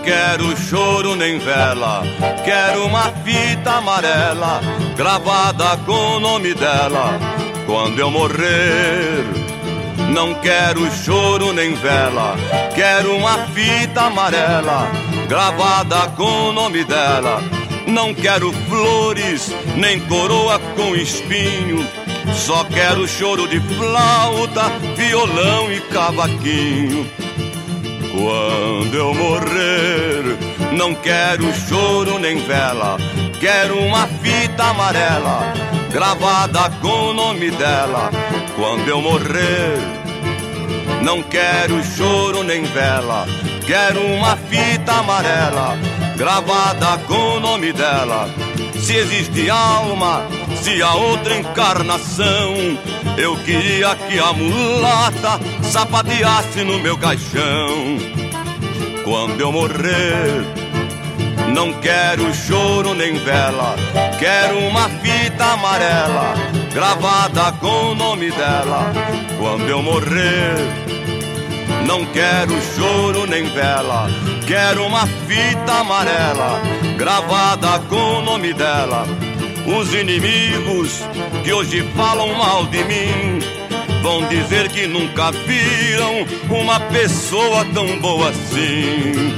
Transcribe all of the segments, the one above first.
quero choro nem vela, quero uma fita amarela gravada com o nome dela quando eu morrer. Não quero choro nem vela, quero uma fita amarela gravada com o nome dela. Não quero flores, nem coroa com espinho, só quero choro de flauta, violão e cavaquinho. Quando eu morrer, não quero choro nem vela, quero uma fita amarela gravada com o nome dela quando eu morrer. Não quero choro nem vela, quero uma fita amarela gravada com o nome dela. Se existe alma, se há outra encarnação, eu queria que a mulata sapateasse no meu caixão. Quando eu morrer, não quero choro nem vela, quero uma fita amarela gravada com o nome dela quando eu morrer. Não quero choro nem vela, quero uma fita amarela gravada com o nome dela. Os inimigos que hoje falam mal de mim vão dizer que nunca viram uma pessoa tão boa assim.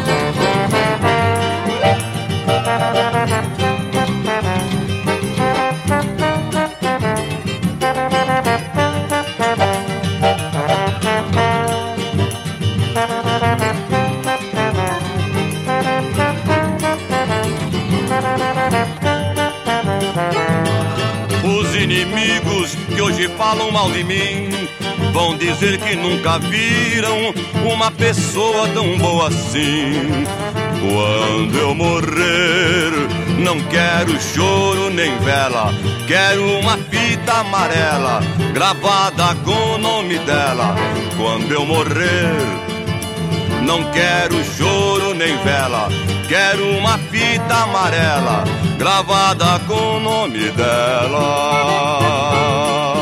Os inimigos que hoje falam mal de mim vão dizer que nunca viram uma pessoa tão boa assim. Quando eu morrer, não quero choro nem vela, quero uma fita amarela gravada com o nome dela quando eu morrer. Não quero choro nem vela, quero uma fita amarela gravada com o nome dela.